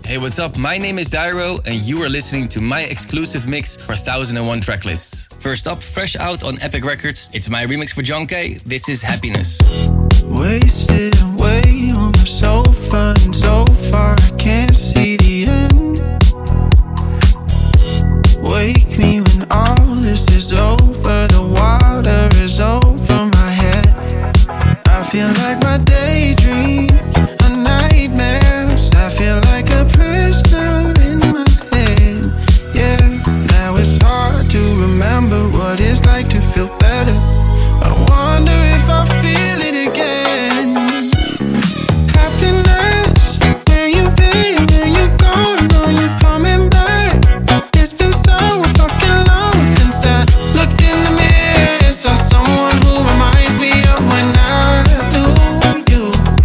Hey, what's up? My name is Dairo, and you are listening to my exclusive mix for 1001 Tracklists. First up, fresh out on Epic Records, it's my remix for John K. This is Happiness. Wasted away on my sofa, and so far I can't see the end. Wake me when all this is over, the water is over my head. I feel like my daydreams are nightmares. I feel like a prisoner in my head. Yeah, now it's hard to remember what it's like to feel better. I wonder if I'll feel it again. Happiness, where you been, where you gone, are you coming back? It's been so fucking long since I looked in the mirror and saw someone who reminds me of when I knew you.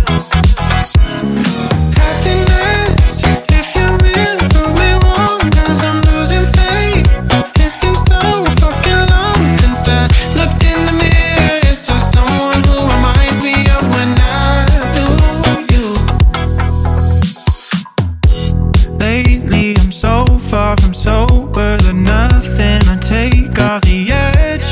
Happiness, if you're real, prove me wrong, 'cause I'm losing faith. It's been so fucking long since I looked in the mirror and saw someone who reminds me of when I knew you. Lately I'm so far from sober, the nothing I take off the edge.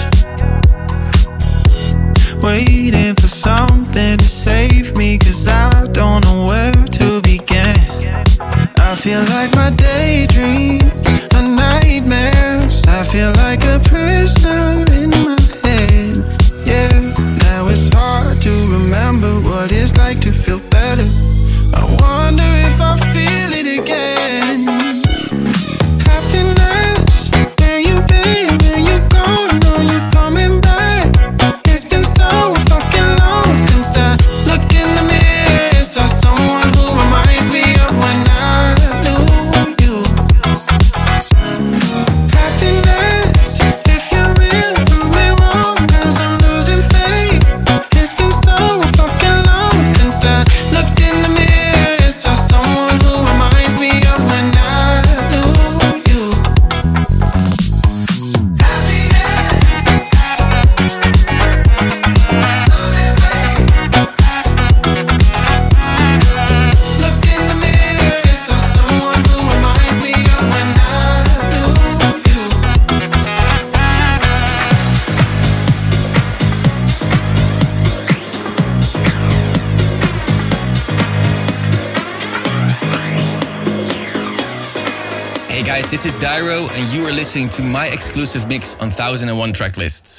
Waiting for something to save me, 'cause I don't know where to begin. I feel like my daydreams are nightmares. I feel like a prisoner in my head. Yeah, now it's hard to remember what it's like to feel better. I wonder if I'll feel it again. Happiness, where you been, where you gone, are you coming back? It's been so fucking long since I looked in the mirror and saw someone who reminds me of when I knew you. Happiness, if you're real, prove me wrong, 'cause I'm losing faith. It's been so fucking long since I looked in the mirror and saw someone who reminds me of when I knew you. Looked in the mirror and saw someone who reminds me of when I knew you. Hey guys, this is Dairo, and you are listening to my exclusive mix on 1001 Tracklists.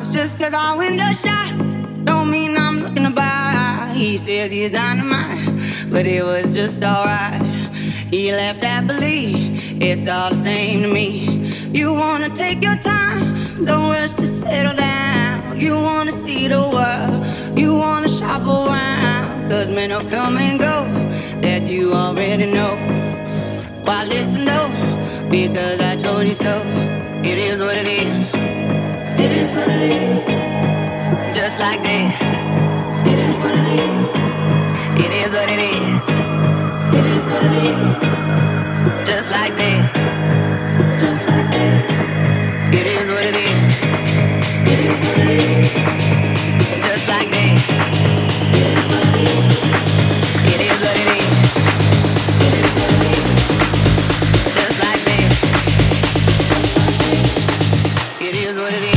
Just 'cause our window shut don't mean I'm looking to buy. He says he's dynamite, but it was just alright. He left happily, it's all the same to me. You wanna take your time, don't rush to settle down. You wanna see the world, you wanna shop around. 'Cause men will come and go that you already know. Why listen though, because I told you so. It is what it is. It is what it is. Just like this. It is what it is. It is what it is. It is what it is. Just like this. Just like this. It is what it is. It is what it is. Just like this. It is what it is. It is what it is. It is what it is. Just like this. Just like this. It is what it is.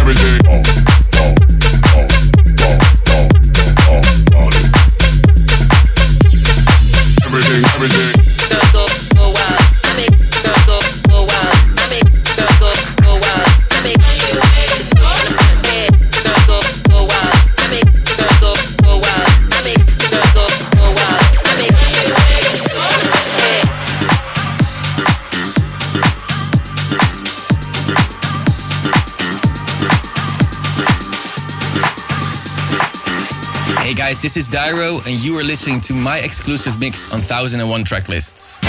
Hey guys, this is Dyro, and you are listening to my exclusive mix on 1001 Tracklists.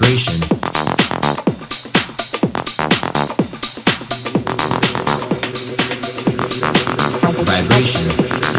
Vibration. Vibration.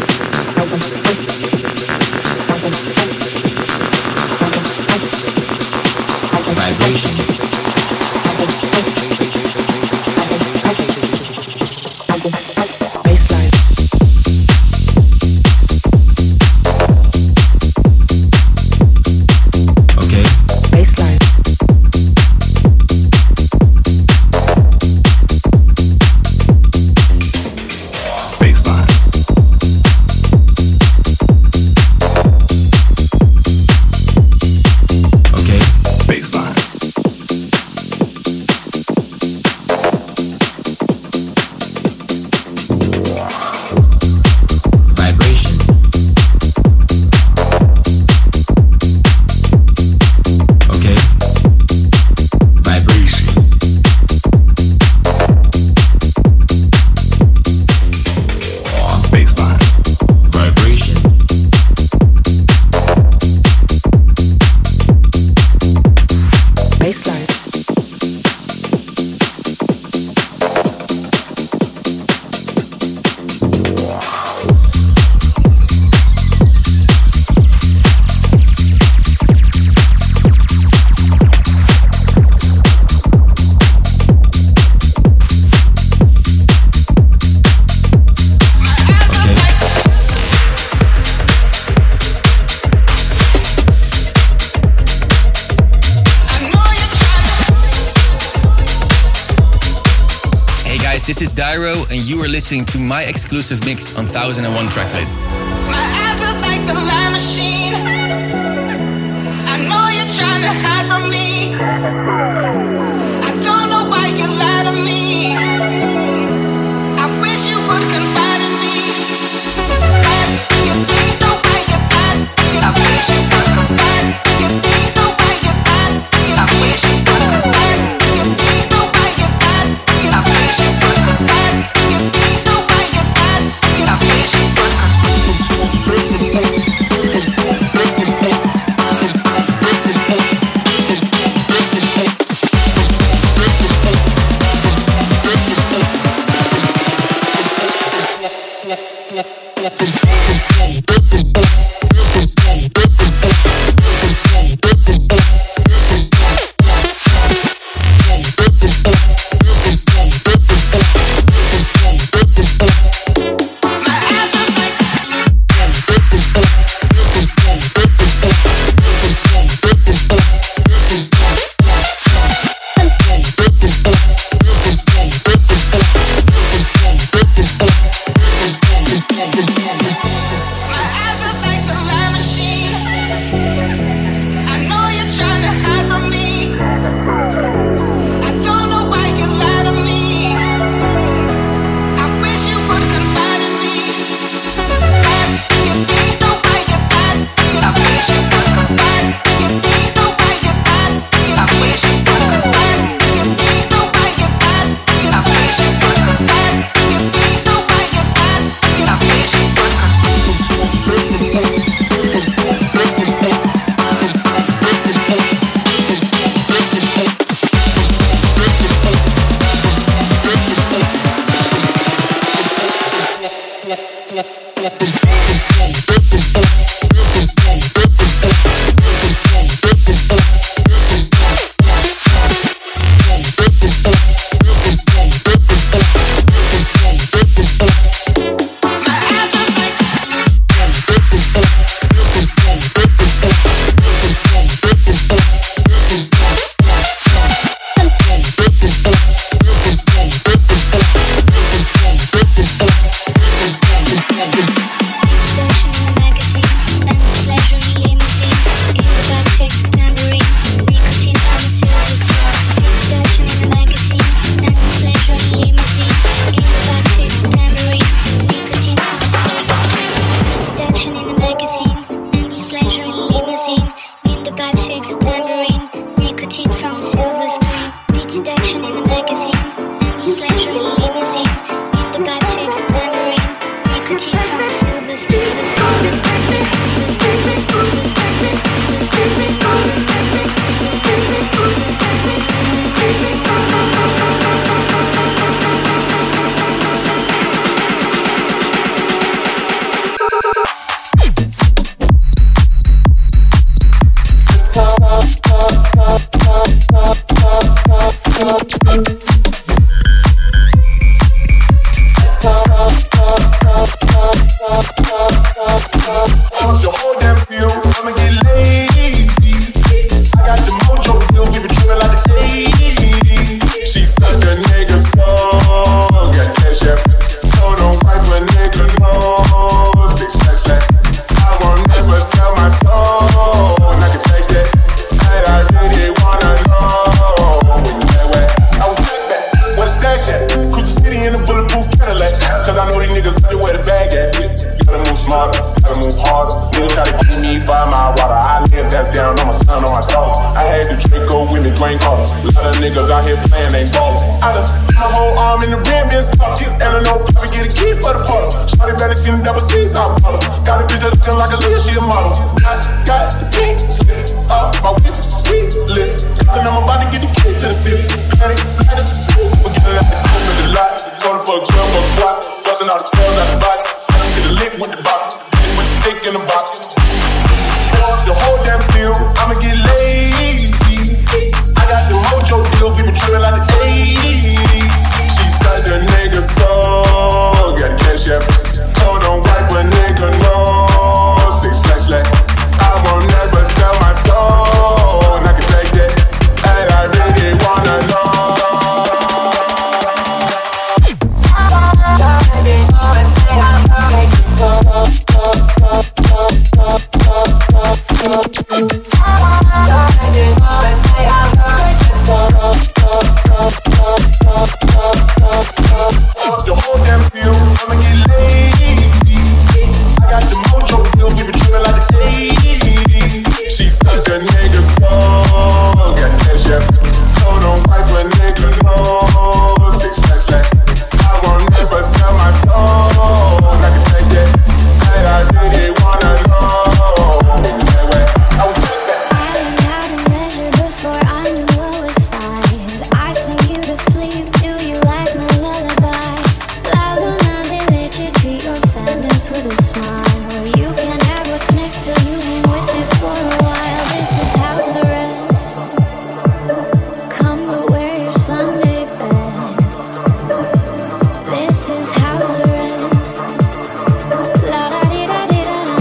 This is Dyro, and you are listening to my exclusive mix on 1001 Tracklists. My eyes are like the lie machine. I know you're trying to hide from me. I don't know why you lie to me. I wish you would confide in me. You think the way you lie. I wish you would confide. You think the way you lie. I wish you would confide. You think the way you lie. I wish you would confide. You think the way you lie. I wish you would 5 Mile water, I lay his ass down on my son, on my dog. I had the Draco with me, Dwayne Carter. A lot of niggas out here playing, ain't ballin'. I done put my whole arm in the rim, been stopped. And I know probably get a key for the puddle. Shawty better see them double C's, I follow. Got a bitch that looking like a Leah, she a model. I got the pink slip up, my whip is sweet lips. And I'm about to get the key to the city. Patty, light up the soup. We're getting out the cool with the lot. Going for a 12-buck swap. Busting all the pills out the box. I see the lick with the box. With the stick in the box. The whole damn seal, I'ma get lazy. I got the mojo deals, we been trippin' like the 80s. She said the nigga so got cash app. Told don't wipe a nigga no 6//. I won't never sell my soul, and I can take that. And I really wanna know. The whole damn steel, I'ma get lazy. I got the mojo deals, we been trippin' like the 80s. She suck a nigga soul, got cash app. Told don't wipe a nigga no 6//. I won't never sell my soul, and I can take that. And I really wanna know. That way, I was sick that. I learned how to measure before I knew what was size. I sing you to sleep, do you like my lullaby? La luna de leche, treat your sadness with a smile. You can have what's next till you hang with it for a while. This is house arrest. Come but wear your Sunday best. This is house arrest. La da di da di da da.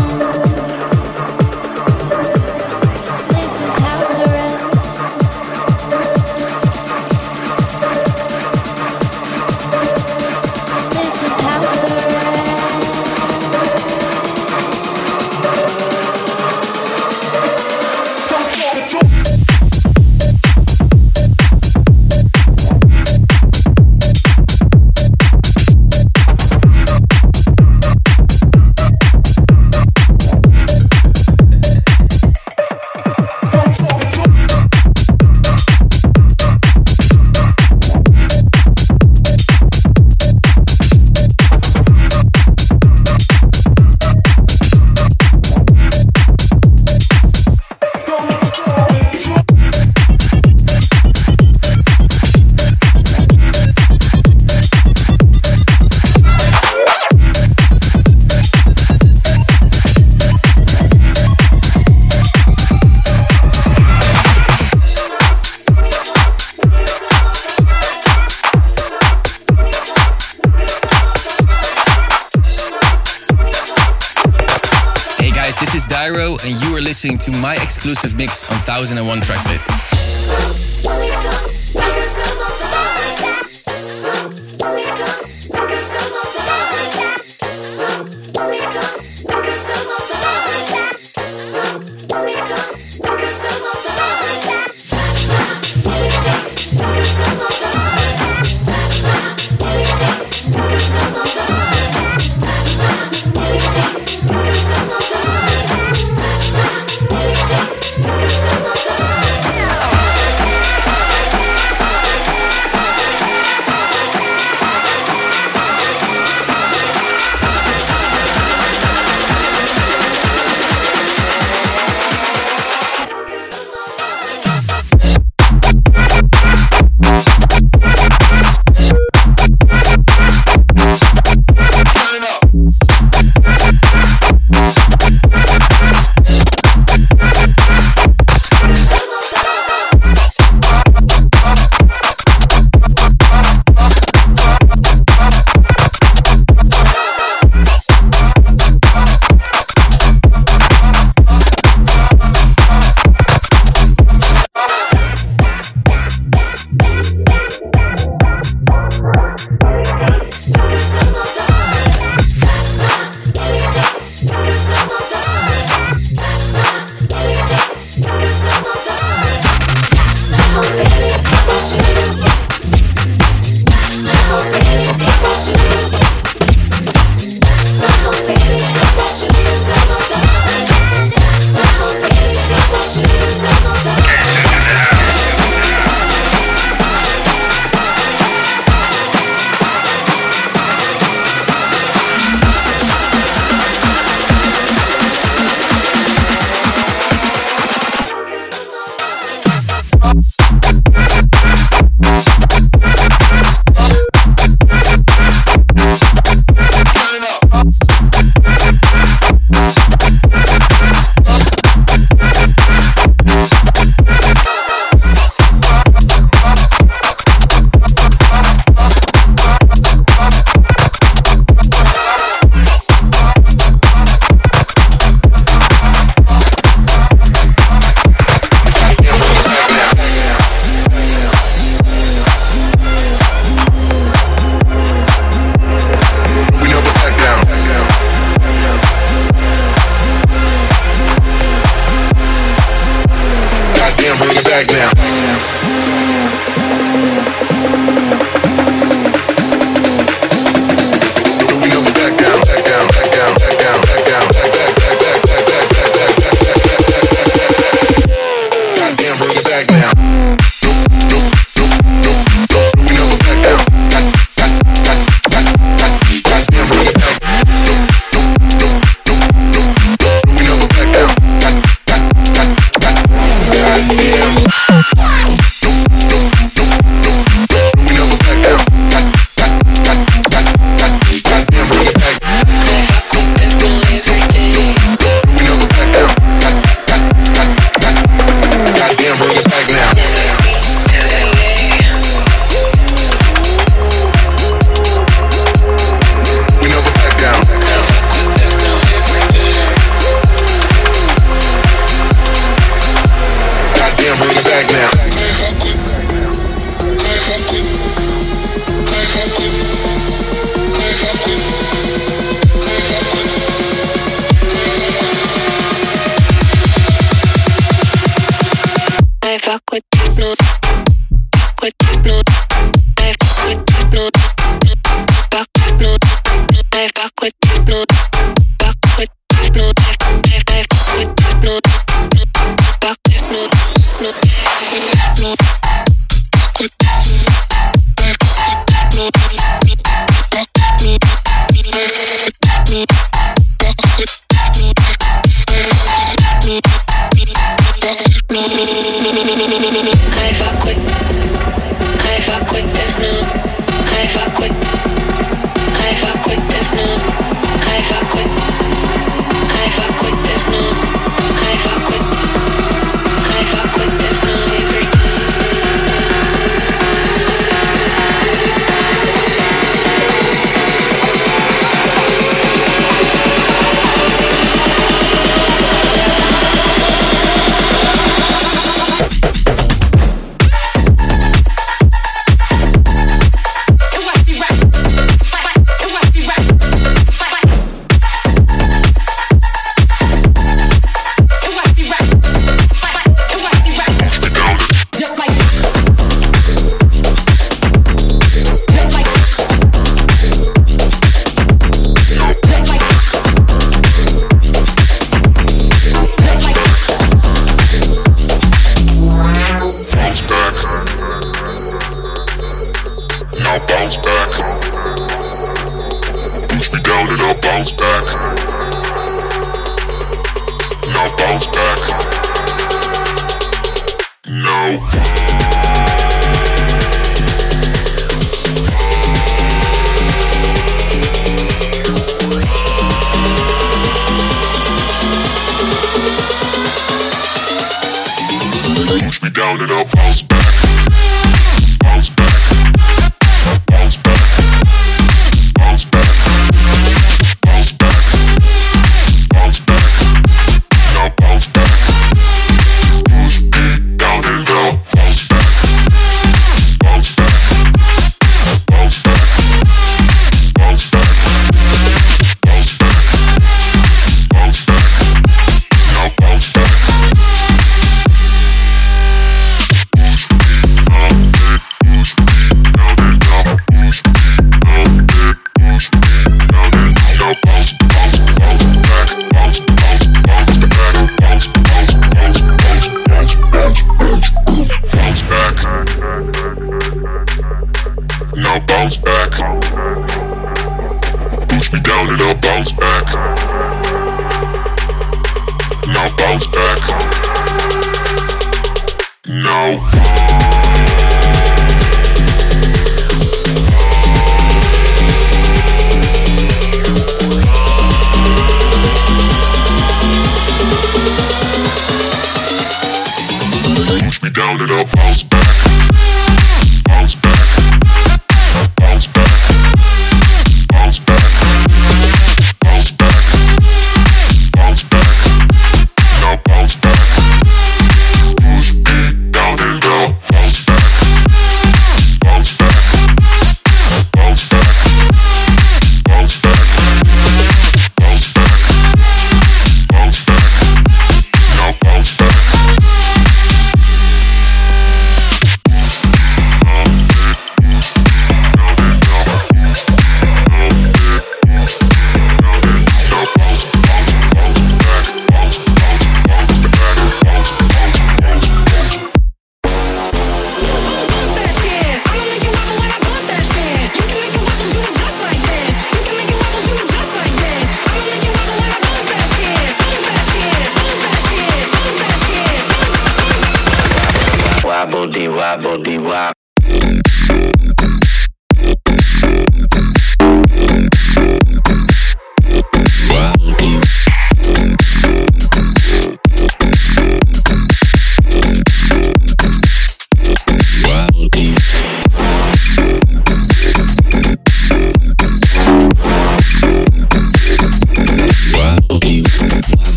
This is house arrest. This is house arrest. Hey guys, this is Dyro, and you are listening to my exclusive mix on 1001 Tracklists.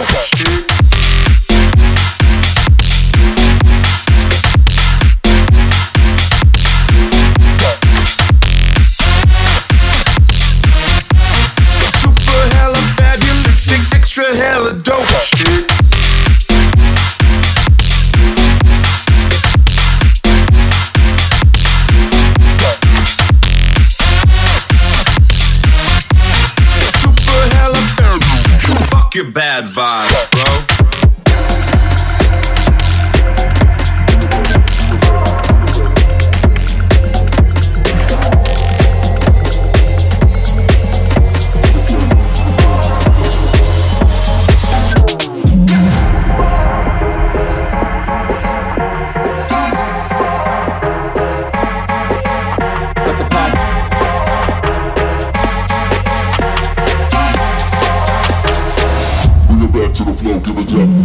Your bad vibes, bro. To the flow, give it up.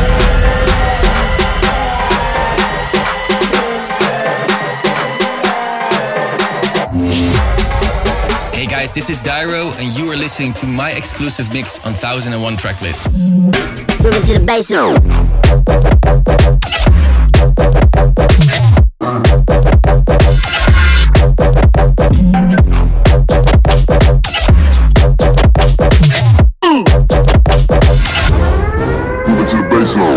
Hey guys, this is Dyro, and you are listening to my exclusive mix on 1001 Tracklists. Moving to the bass now. To the baseline.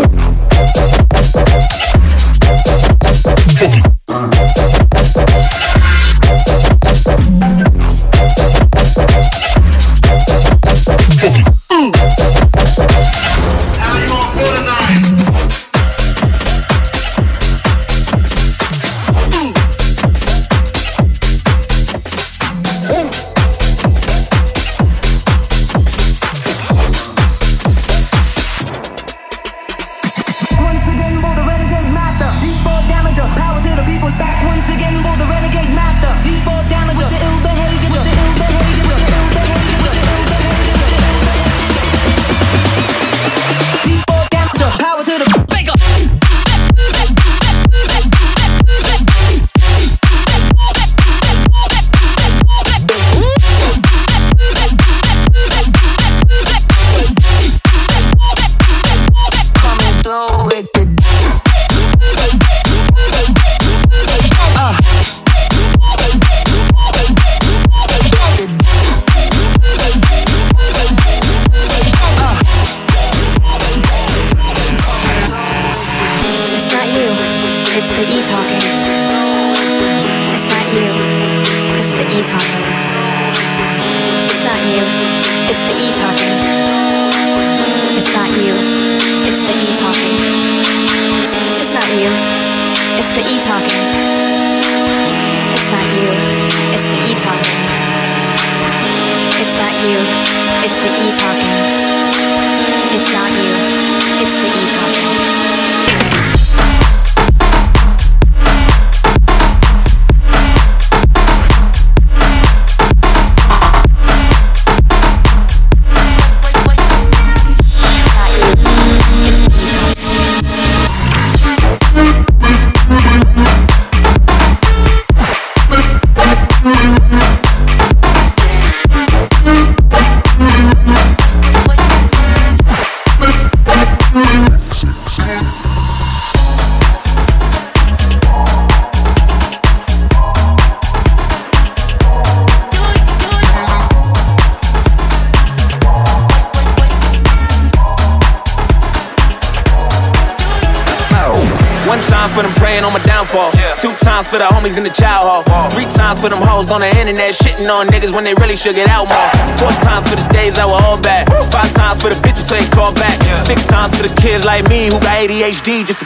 For them praying on my downfall. 2 times for the homies in the child hall. 3 times for them hoes on the internet shitting on niggas when they really should get out more. 4 times for the days that were all bad. 5 times for the bitches so they call back. 6 times for the kids like me who got ADHD. Just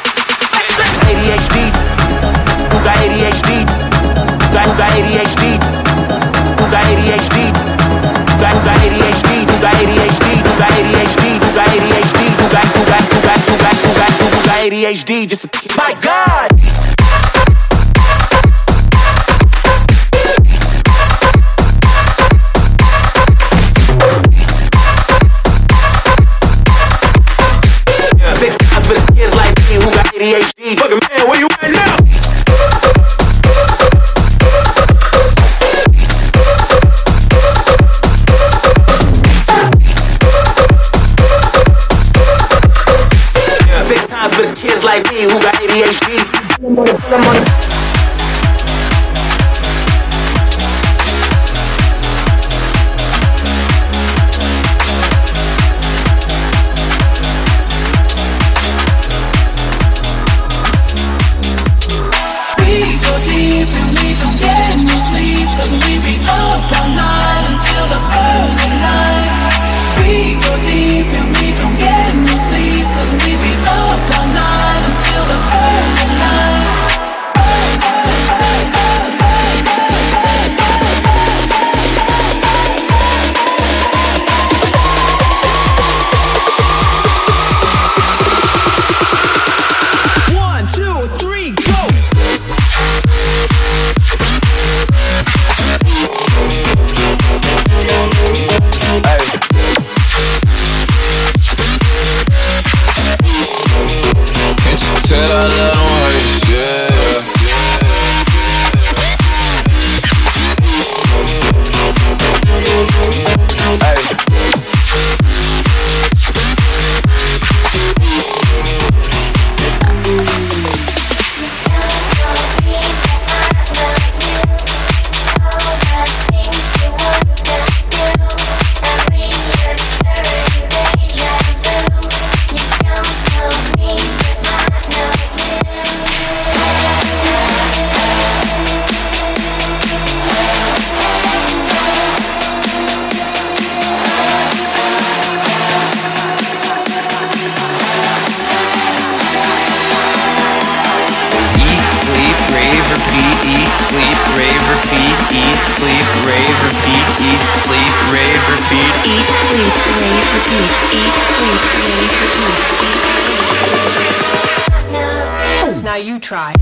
ADHD. Who got ADHD? Who got ADHD? Who got ADHD? Who got ADHD? Who got ADHD? Who got ADHD? Who got ADHD? Who got ADHD? Just my God. 6 times for the kids like me who got ADHD. Fucking man, where you at now? PhD. We go deep and we don't get no sleep, 'cause we be up all night until the early light. We go deep and we don't get no sleep, 'cause we be up all night until the early light. Said I let him hurt, yeah. Now you try.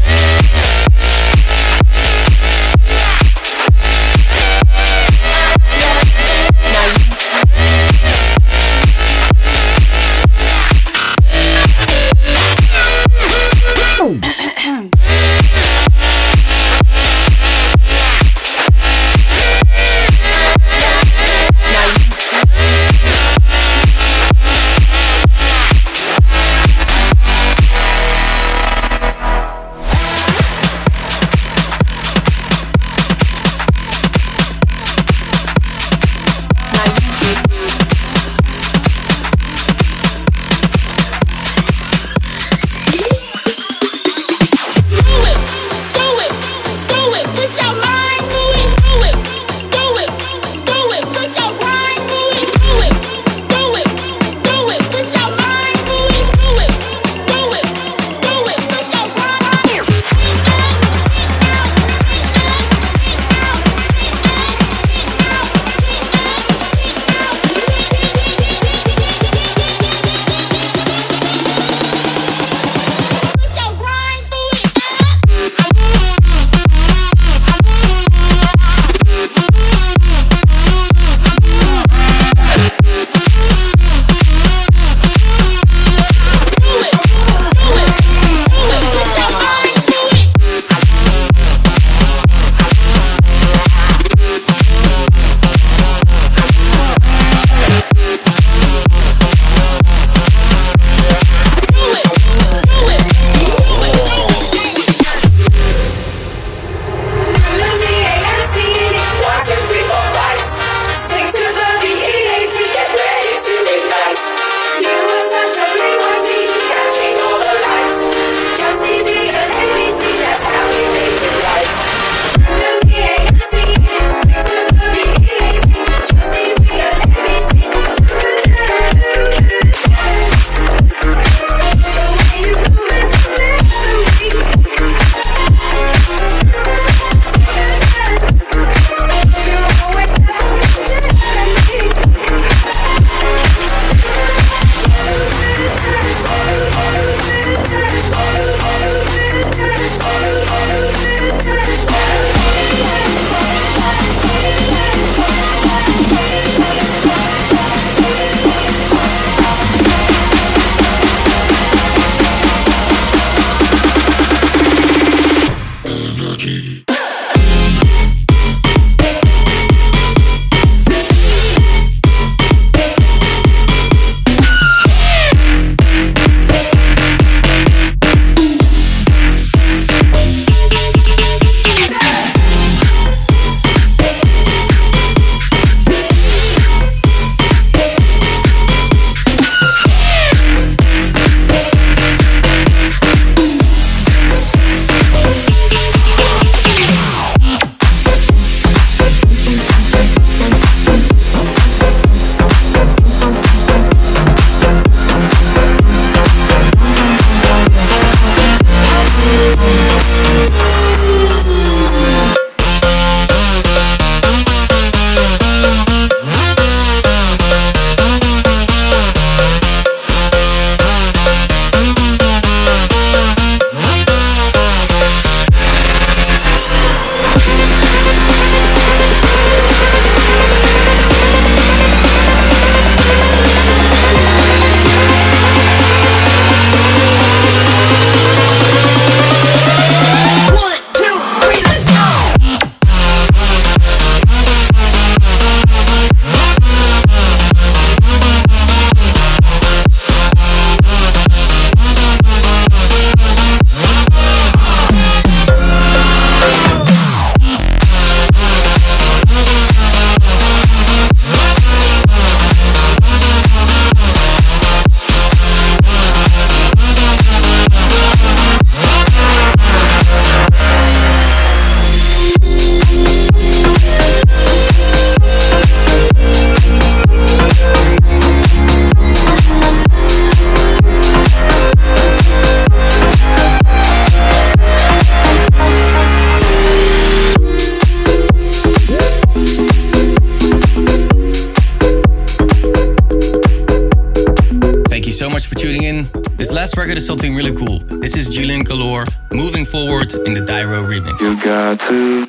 much for tuning in. This last record is something really cool. This is Julian Galore, Moving Forward in the Dyro remix. You got to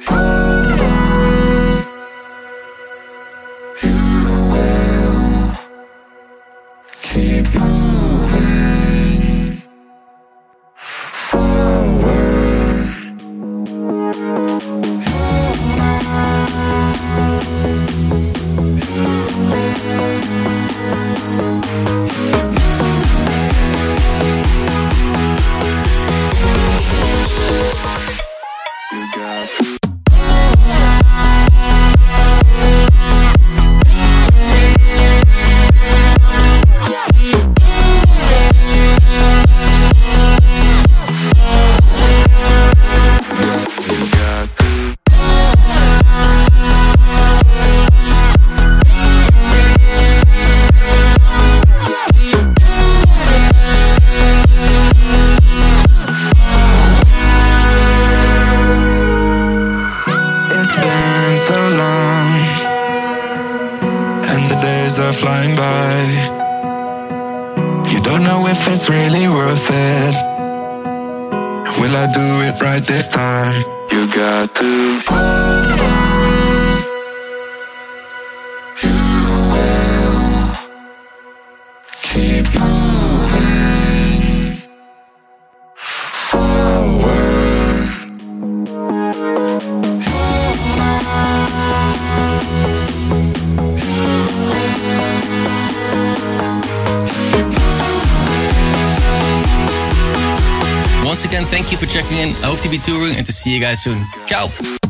keep moving forward. You got to flying by. You don't know if it's really worth it. Will I do it right this time? You got to hold on. You will keep moving forward. Once again, thank you for checking in. I hope to be touring and to see you guys soon. Ciao!